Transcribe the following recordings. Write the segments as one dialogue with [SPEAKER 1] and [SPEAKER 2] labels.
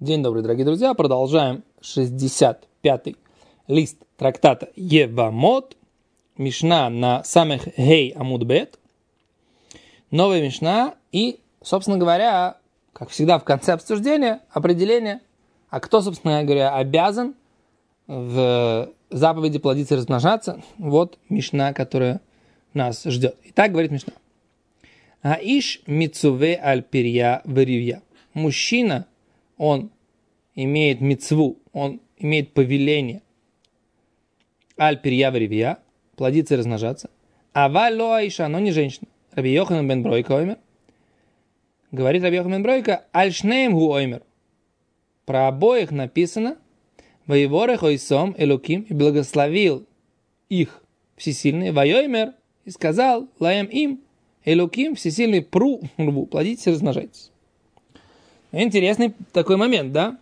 [SPEAKER 1] День добрый, дорогие друзья. Продолжаем 65-й лист трактата Евамот. Мишна на самых Гей Амуд Бет. Новая Мишна. И, собственно говоря, как всегда в конце обсуждения, определение, а кто, собственно говоря, обязан в заповеди плодиться и размножаться. Вот Мишна, которая нас ждет. Итак, говорит Мишна. Аиш мицуве аль пирья варивья. Мужчина, он имеет мицву, он имеет повеление аль пирья варивья, плодиться и размножаться. Аваль ло аиша, но не женщина. Раби Йоханан бен Бройка оймер. Говорит Раби Йоханан бен Бройка, аль шнеем гу оймер. Про обоих написано, воеворех ойсом элуким, и благословил их всесильный, вайоймер, и сказал, лаем им, элуким, всесильный, пру, рву, плодитесь и размножайтесь. Интересный такой момент, да?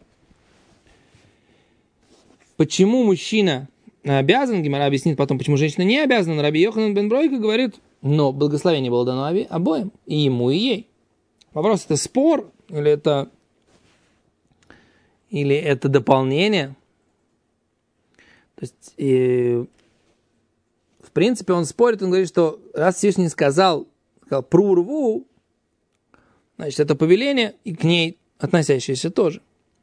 [SPEAKER 1] Почему мужчина обязан, Гемара объяснит потом, почему женщина не обязана. Раби Йоханан бен Бройка говорит, но благословение было дано обоим, и ему, и ей. Вопрос, это спор, или это дополнение? То есть, в принципе, он спорит, он говорит, что раз Всевышний сказал прурву, значит, это повеление, и к ней относящееся тоже.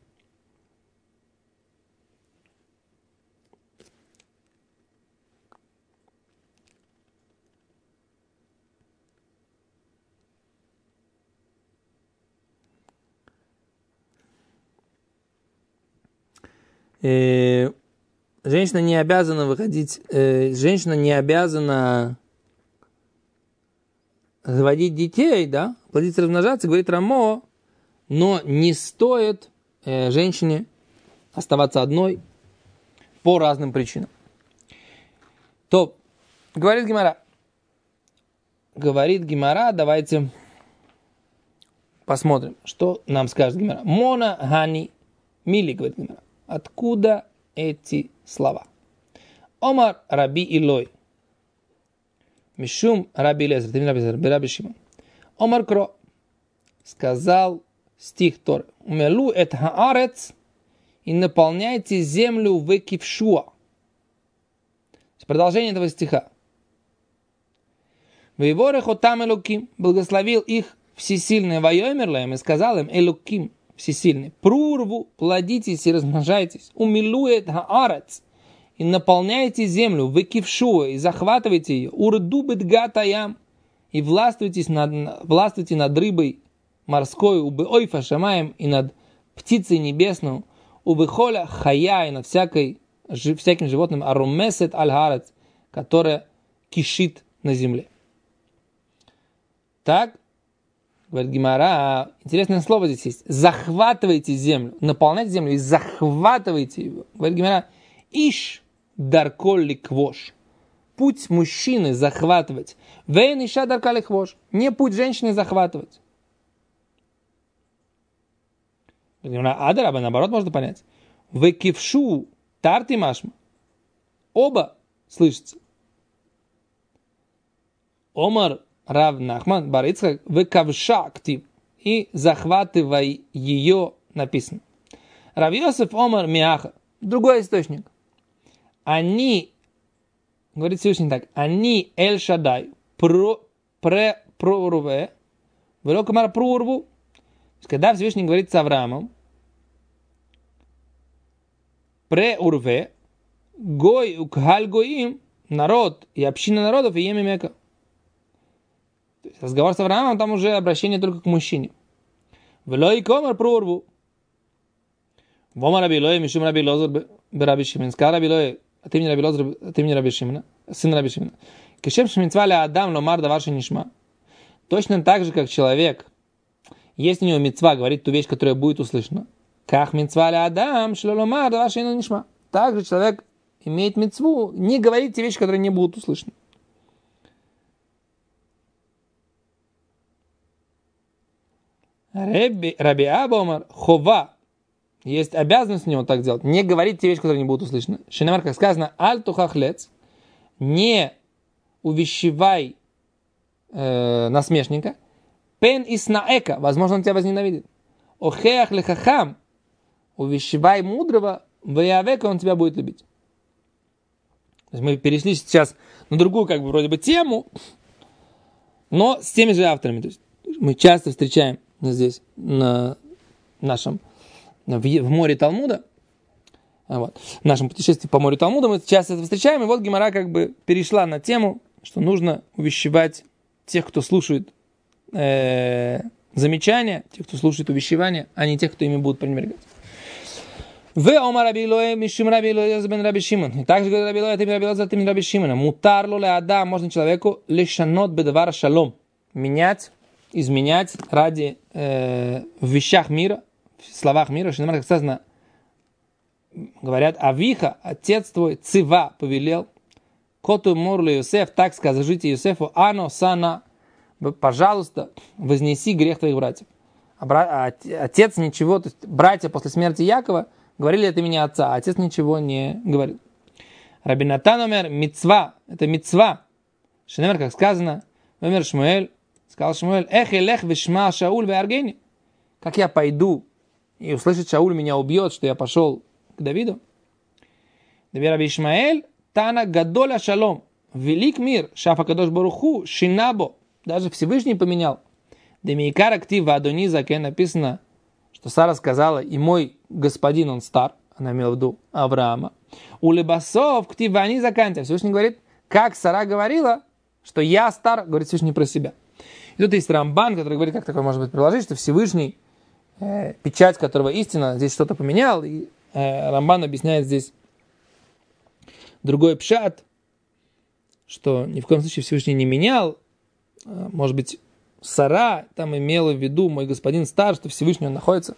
[SPEAKER 1] Женщина не обязана выходить, женщина не обязана заводить детей, да, плодиться, размножаться, говорит Рамо, но не стоит женщине оставаться одной по разным причинам. То, говорит Гемара, давайте посмотрим, что нам скажет Гемара. Мона Гани Мили, говорит Гемара. Откуда эти слова? Омар Раби Илой. Мишум Раби Лезер. Ты не Раби Шимон. Омар Кро. Сказал стих Торы. Умелу эт хаарец. И наполняйте землю в кившуа. Продолжение этого стиха. Вейворех отам элуким. Благословил их всесильный вайомерлаем и сказал им элуким. Всесильный. Прурву, плодитесь и размножайтесь. Умилует хаарец. И наполняйте землю, выкившуа, и захватывайте ее. Урду бетгатаям. И властвуйте над рыбой морской, убыойфа шамаем, и над птицей небесной, убыхоля хая, и над всяким животным, арумесет аль-харец, которое кишит на земле. Так, говорит Гемара, интересное слово здесь есть. Захватывайте землю, наполняйте землю и захватывайте ее. Говорит Гемара, иш дарколли квош. Путь мужчины захватывать. Вейн иша дарколли квош. Не путь женщины захватывать. Адараба, наоборот, можно понять. Векившу тарти машма. Оба слышатся. Омар Рав Нахман бар Ицхак векавша актив. И захватывай ее написано. Рав Йосеф Омар Миаха. Другой источник. Они, говорит Всевышний так, они Эль Шадай прорве, велокамар прорву. Когда Всевышний говорит с Авраамом, преурве, гой укхаль гоим, народ и община народов и еми мека. Разговор с Авраамом, там уже обращение только к мужчине. Велой комар прорву. Вома раби Лой, мишум раби Лозер раби Шимон. Сказал раби Лой, а ты мне раби Лозер, а ты мне раби Шимона, сын раби Шимона. Кешем шминцвали Адам ломар даварши нишма. Точно так же, как человек, есть у него мицва, говорит ту вещь, которая будет услышана. Как мицвали Адам шлоломар даварши нишма. Также человек имеет мицву, не говорит те вещи, которые не будут услышаны. Раби Абомар хова. Есть обязанность у него так делать. Не говорить те вещи, которые не будут услышаны. Шинамар, как сказано, аль-тухахлец. Не увещевай насмешника. Пен иснаэка. Возможно, он тебя возненавидит. Охеах лехахам. увещевай мудрого, веявека, он тебя будет любить. То есть мы перешли сейчас на другую, как бы, вроде бы тему, но с теми же авторами. То есть мы часто встречаем здесь, на нашем, в море Талмуда, вот, в нашем путешествии по морю Талмуда мы часто это встречаем, и вот Гемара как бы перешла на тему, что нужно увещевать тех, кто слушает замечания, тех, кто слушает увещевания, а не тех, кто ими будут пренебрегать. В Омар Раби Илоэ, Мишим Раби Илоэ, Бен Раби Шимон. И также говорит Раби Илоэ, ты Раби Илоэ, ты Раби Шимона. Мутар лоле ада, можно человеку лешанот бедвар шалом. Менять, изменять ради в вещах мира, в словах мира, что как сказано, говорят, Авиха, отец твой, цива, повелел, коту мурле Йосеф, так скажите Йосефу, ано сана, пожалуйста, вознеси грех твоих братьев. Отец ничего, то есть братья после смерти Якова говорили от имени отца, а отец ничего не говорил. Раби Натан омер мицва, это мицва. Шенемер, как сказано, омер Шмуэль, сказал Шмуэль, эх элех вешма Шауль веаргени. Как я пойду и услышит Шауль меня убьет, что я пошел к Давиду. Раби Ишмаэль, тана гадоля шалом, велик мир, шафа кадош баруху, шинабо, даже Всевышний поменял. Демиикар актив адони закен написано, что Сара сказала, и мой господин, он стар, она имела в виду Авраама. У Лебасов ктив они заканчивают. Всевышний говорит, как Сара говорила, что я стар, говорит Всевышний про себя. И тут есть Рамбан, который говорит, как такое может быть приложить, что Всевышний, печать которого истина, здесь что-то поменял, и Рамбан объясняет здесь другой пшат, что ни в коем случае Всевышний не менял, может быть, Сара там имела в виду, мой господин стар, что Всевышний он находится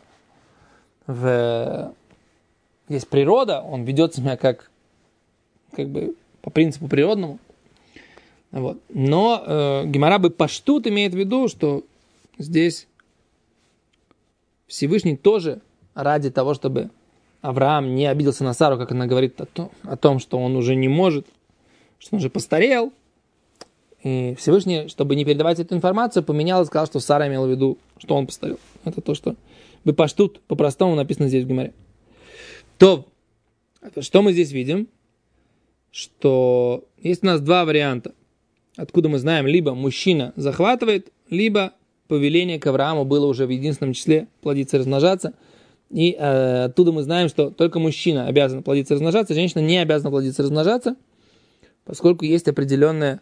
[SPEAKER 1] есть природа, он ведет себя как бы по принципу природному. Вот. Но Гемара бы паштут имеет в виду, что здесь Всевышний тоже ради того, чтобы Авраам не обиделся на Сару, как она говорит о том, что он уже не может, что он уже постарел. И Всевышний, чтобы не передавать эту информацию, поменял и сказал, что Сара имела в виду, что он постарел. Это то, что бепаштут по-простому написано здесь в Гемаре. То, что мы здесь видим? Что есть у нас два варианта. Откуда мы знаем, либо мужчина захватывает, либо повеление к Аврааму было уже в единственном числе плодиться и размножаться. И оттуда мы знаем, что только мужчина обязан плодиться и размножаться, женщина не обязана плодиться и размножаться, поскольку есть определенная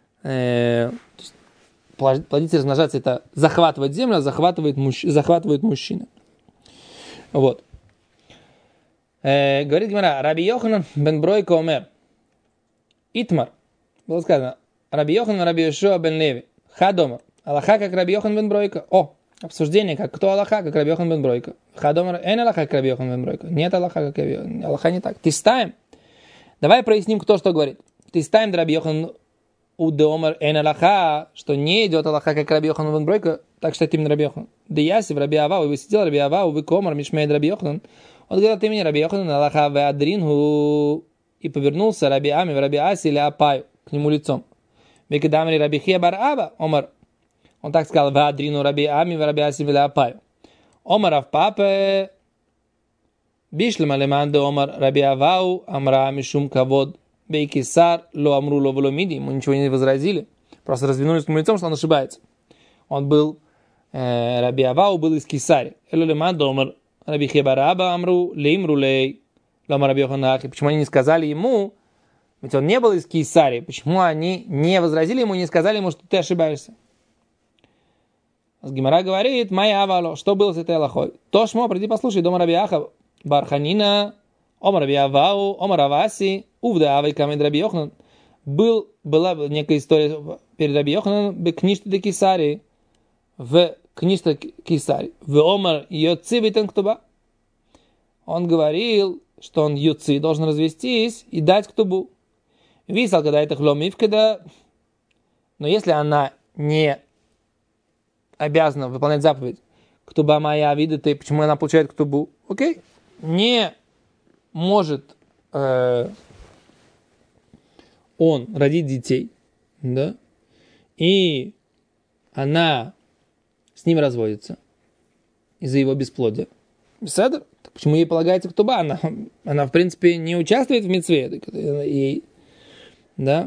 [SPEAKER 1] плодиться и размножаться, это захватывать землю, а захватывает мужчина. Вот. Говорит Гемара, Раби Йоханан бен Бройка омер. Итмар. Было сказано, Раби Йоханан Раби Йошуа бен Леви. Хадомар. Аллаха как Раби Йохан бен Бройка. Обсуждение, как кто Аллаха, как Раби Йохан бен Бройка. Хадомар, эн Аллаха как Раби Йохан бен Бройка. Нет Аллаха, как Раби Йохан. Аллаха не так. Тистаем. Давай проясним, кто что говорит. Тистаем Раби Йохан удеомар эн Аллаха, что не идет Аллаха, как Раби Йохан бен Бройка, так что это именно Раби Йохан. Да ясив Раби Авау, вы сидел Раби Авау, вы комар, мишмейд Раби Йохан. Он говорил от имени Раби Йохан Аллаха веадринху. И повернулся Раби Ами в Раби Аси или Апаю к нему лицом. Векедамри Раби Хия бар Аба, омар. Он так сказал, веадрину Раби Ами в Раби Аси или Апаю. Омар ав папе бишлема леманде омар Раби Авау амра мишум кавод бейкисар ло амру ло вломиди. Ему ничего не возразили. Просто развернулись к нему лицом, что он ошибается. Он был, Раби Авау был из Кисари. Эло леманде омар Раби Хия бар Аба амру леймру лей. Почему они не сказали ему, ведь он не был из Кесарии, почему они не возразили ему и не сказали ему, что ты ошибаешься? Гемара говорит, моя авало, что было с этой алахой? То шмо, приди послушай, дома Раби Аха Барханина, омар Раби Авау, омар Аваси, увда авай камед Раби Йоханан. Была некая история перед Раби Йохананом в книжке до Кесарии, в книжке Кесарии, в омар йоци битен ктуба. Он говорил, что он юци должен развестись и дать ктубу. Висал, когда это хломив, когда... Но если она не обязана выполнять заповедь, ктуба моя вида, ты, почему она получает ктубу? Окей? Не может он родить детей, да? И она с ним разводится из-за его бесплодия. Беседа? почему ей полагается ктуба? Она, в принципе, не участвует в мицве. И, да.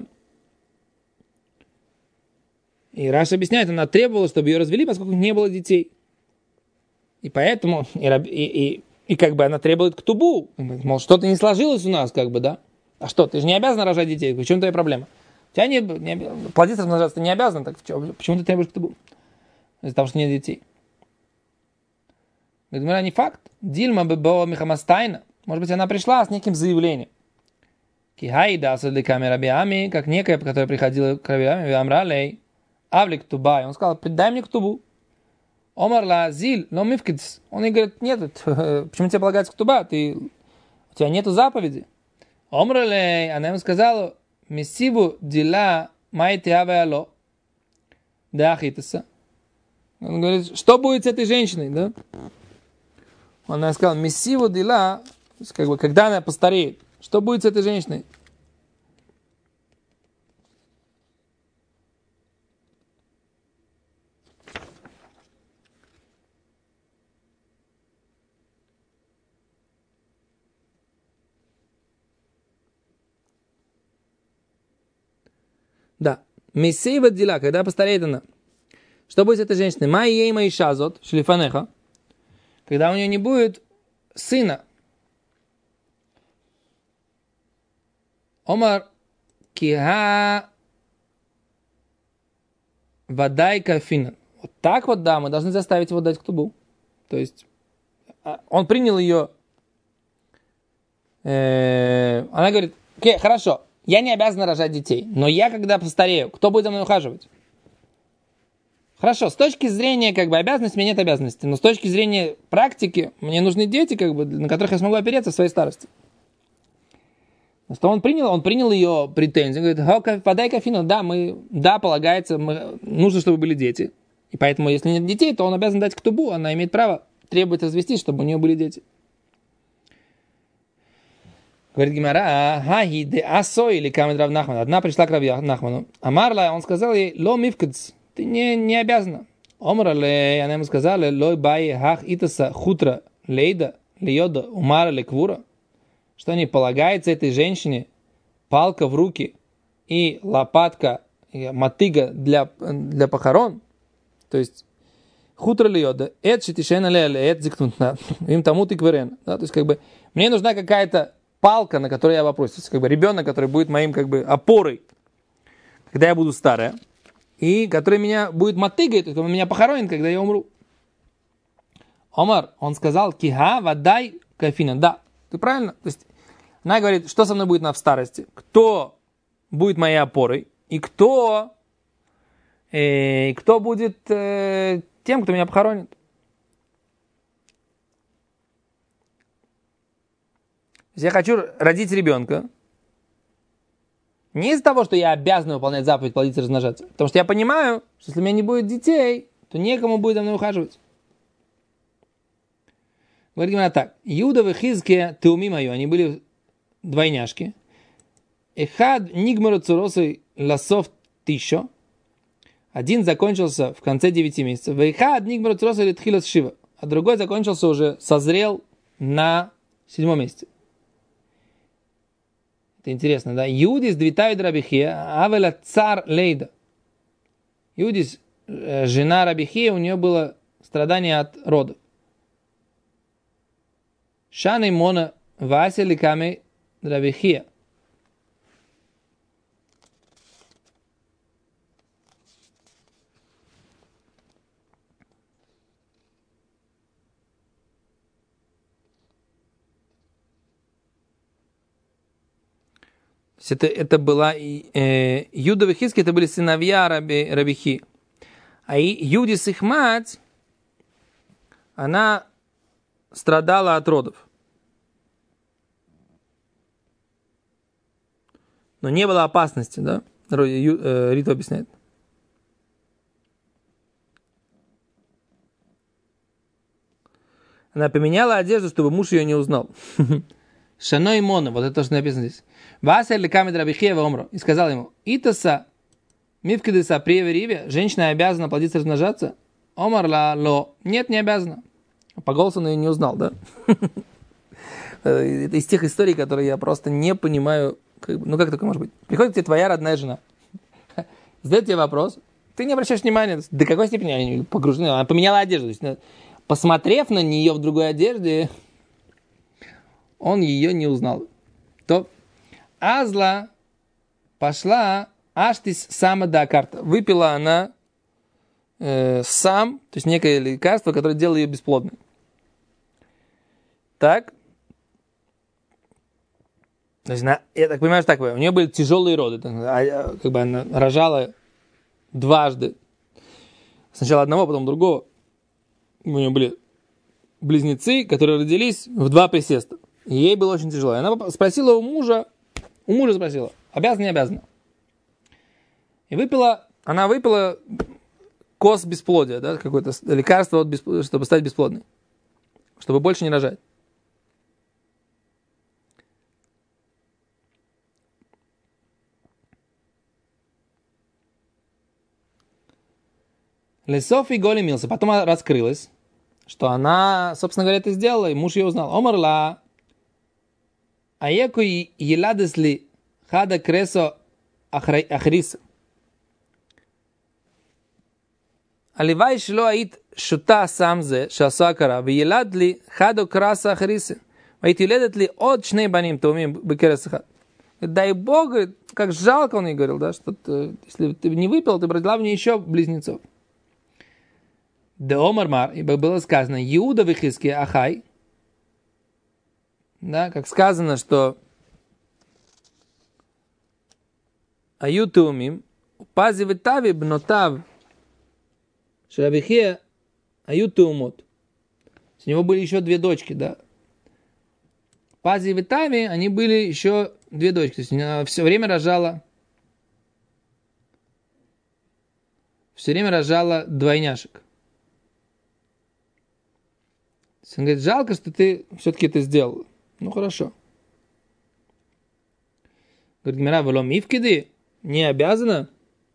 [SPEAKER 1] И Раши объясняет, она требовала, чтобы ее развели, поскольку не было детей. И поэтому, и как бы она требует ктубу. Мол, что-то не сложилось у нас, как бы, да? А что, ты же не обязана рожать детей, в чем твоя проблема? У тебя плодиться, размножаться ты не обязан, так почему ты требуешь ктубу? Из-за того, что нет детей. Говорит, не факт. Дильма бебо михамастайна. Может быть, она пришла с неким заявлением. Кихайда садыками рабиами, как некая, которая приходила к рабиами, амралей, авли ктуба. И он сказал, дай мне ктубу. Омарла зиль, но мифкидс. Он ей говорит, нет, почему тебе полагается ктуба? У тебя нету заповеди. Омралей, она ему сказала, мессибу дила майти авеало. Да ахитаса. Он говорит, что будет с этой женщиной, да? Она сказала, мессиву дила, как бы, когда она постареет, что будет с этой женщиной? Да, мессива дила, когда постареет она. Что будет с этой женщиной? Май ей мои шазот, шлифанеха, когда у нее не будет сына. Омар киха вадай кафина. Вот так вот, да, мы должны заставить его дать ктубу. То есть, он принял ее. Она говорит, окей, хорошо, я не обязана рожать детей, но я, когда постарею, кто будет за мной ухаживать? Хорошо, с точки зрения, как бы, обязанности, у меня нет обязанности, но с точки зрения практики, мне нужны дети, как бы, на которых я смогу опереться в своей старости. Что он принял ее претензию, говорит, подай кофеину, да, полагается, нужно, чтобы были дети. И поэтому, если нет детей, то он обязан дать ктубу, она имеет право требовать развестись, чтобы у нее были дети. Говорит Гимара, хаги де асо или камед Рав Нахман. Одна пришла к Рав Нахману. Амарла, он сказал ей, ло мифкадс, ты не обязана. Омрале, она ему сказала, лой бай хах итаса хутра лейда лейода умара леквура. Что не полагается этой женщине палка в руки и лопатка, и мотыга для похорон. То есть хутра лейода, эт шитишена леале, эт зикнутна, им тому ты кверен. То есть как бы мне нужна какая-то палка, на которой я вопросил. То есть как бы ребенок, который будет моим как бы опорой, когда я буду старая. И который меня будет мотыгой, то есть он меня похоронит, когда я умру. Омар, он сказал, киха, вадай, кафина. Да, ты правильно? То есть она говорит, что со мной будет в старости? Кто будет моей опорой? И кто будет тем, кто меня похоронит? Я хочу родить ребенка. Не из-за того, что я обязан выполнять заповедь плодиться и размножаться. Потому что я понимаю, что если у меня не будет детей, то некому будет за мной ухаживать. Говорит именно так. Иуда в Хизке теуми мою. Они были двойняшки. Эхад нигмару цуросой ласов тишо. Один закончился в конце 9 месяцев. Эхад нигмару цуросой литхилас шива. А другой закончился уже, созрел на 7 месяце. Это интересно, да? Иудис двитавид рабихия, авеля цар лейда. Иудис, жена рабихия, у нее было страдание от родов. Шаны мона вася ликами рабихия. Это была Юда и Хизки, это были сыновья Рабихи. А Юдис, их мать, она страдала от родов. Но не было опасности, да? Рита объясняет. Она поменяла одежду, чтобы муж ее не узнал. Шаной Мона, вот это то, что написано здесь. Вася ли камед Рабихия омро. И сказал ему, Итаса, мивкидеса приевериве, женщина обязана плодиться и размножаться? Омар ла ло. Нет, не обязана. По голосу он ее не узнал, да? Это из тех историй, которые я просто не понимаю. Ну как такое может быть? Приходит к тебе твоя родная жена, задает тебе вопрос, ты не обращаешь внимания, до какой степени они погружены. Она поменяла одежду. То есть, посмотрев на нее в другой одежде, он ее не узнал. То Азла пошла аштис сама да карта. Выпила она сам, то есть некое лекарство, которое делало ее бесплодной. Так. То есть я так понимаю, что так, у нее были тяжелые роды. Как бы она рожала дважды. Сначала одного, потом другого. У нее были близнецы, которые родились в 2 присеста. И ей было очень тяжело. И она спросила у мужа спросила, обязана, не обязана. И она выпила кос бесплодия, да, какое-то лекарство, чтобы стать бесплодной. Чтобы больше не рожать. Лесов и Голи мился. Потом раскрылось, что она, собственно говоря, это сделала, и муж ее узнал. Омарла, аеку еладесли хада кресо ахриса. הלוואי שלא היית שותה סם זה שעשו הכרה, וילד לי חדו קרסה אחריסה, והיית ילדת לי עוד 2 בנים תאומים בכרס אחד. Дай Бог, как жалко он ей говорил, да, что если ты не выпил, ты родила мне еще близнецов. Де Омар, ибо было сказано, Иуда в Ихиске Ахай, да, как сказано, что Аютумим, Пази Витави Бнотав, Шарабихе Аютумот. У него были еще 2 дочки, да. Пази и Витави, они были еще 2 дочки. То есть она все время рожала двойняшек. Он говорит, жалко, что ты все-таки это сделал. Ну, хорошо. Говорит, Гмара, волом ивкиди, не обязана.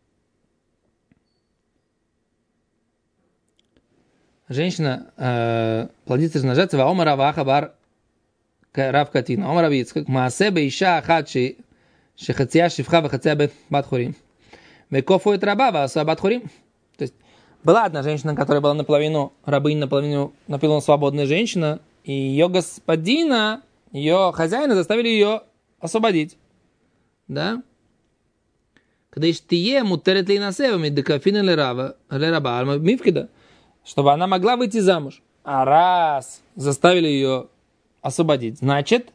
[SPEAKER 1] Женщина плодится, размножается, ва омара ваха бар рав катина. Омара вицкак, маасе бейша ахат шехация шифха вахация бат хорим. Векофу это раба, васа бат хорим. То есть, была одна женщина, которая была наполовину рабынь, наполовину свободная женщина, и ее господина, ее хозяина заставили ее освободить. Да? Когда иштие мутерет ли насевами, декафина лераба, мивкида, чтобы она могла выйти замуж. А раз заставили ее освободить, значит,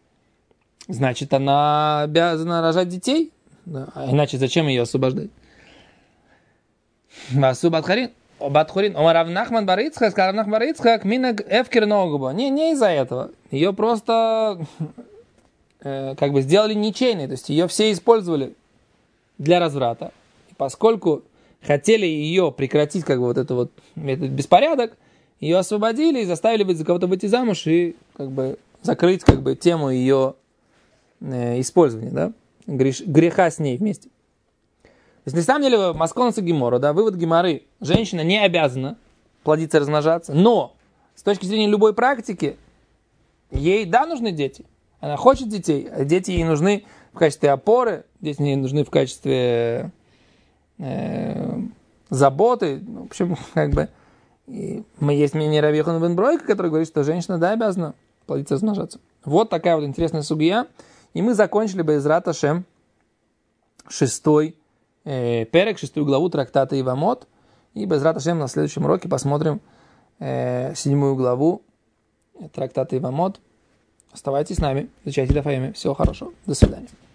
[SPEAKER 1] она обязана рожать детей. Да. А иначе зачем ее освобождать? Васу Батхорин, Омар Равнахман Барицхак, сказал Равнахман Барицхак, минаг эфкер ногуба. Не из-за этого. Ее просто как бы сделали ничейной, то есть ее все использовали для разврата. И поскольку хотели ее прекратить, как бы вот этот беспорядок, ее освободили и заставили за кого-то выйти замуж и как бы закрыть как бы тему ее использования, да? Греха с ней вместе. То есть, на самом деле, Масконца Гемора, да, вывод Геморы, женщина не обязана плодиться, размножаться, но с точки зрения любой практики, ей, да, нужны дети. Она хочет детей, а дети ей нужны в качестве опоры, дети ей нужны в качестве заботы. В общем, как бы, есть мнение Раби Йоханана бен Бройка, который говорит, что женщина, да, обязана плодиться, размножаться. Вот такая вот интересная сугия. И мы закончили Бе'эзрат Ашем 6-й перек, 6-ю главу трактата Ивамот. И Бе'эзрат Ашем на следующем уроке посмотрим 7-ю главу трактата Ивамот. Оставайтесь с нами, изучайте Дафайми. Всего хорошего. До свидания.